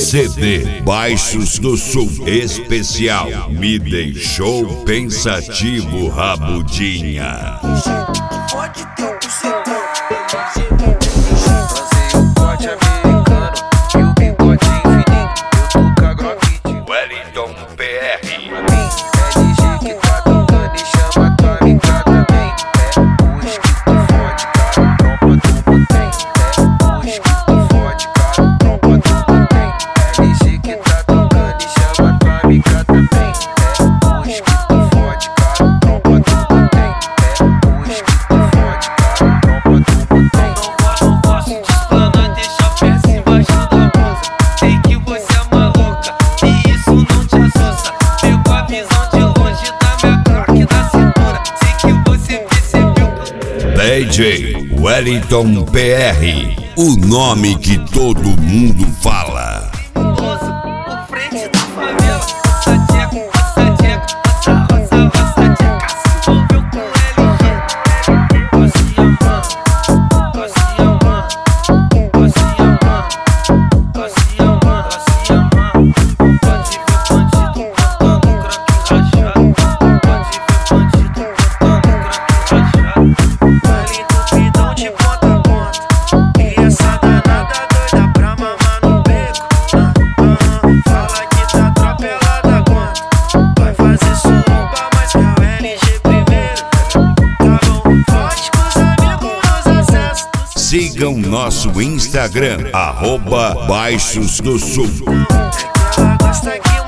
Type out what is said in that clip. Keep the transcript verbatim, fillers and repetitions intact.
C D Baixos do Sul especial Me Deixou Pensativo Rabudinha. Wellington P R. D J Wellington P R, o nome que todo mundo fala. O frente da favela, essa tcheca, essa tcheca, essa roça, roça tcheca, se envolveu com L G. Cocinha, mano, cocinha, mano, cocinha, mano, cocinha, mano, cocinha, mano. Pode ver bandido cantando crack rachado, pode ver bandido cantando crack rachado. Sigam nosso Instagram, arroba Baixos do Sul. Ela gosta que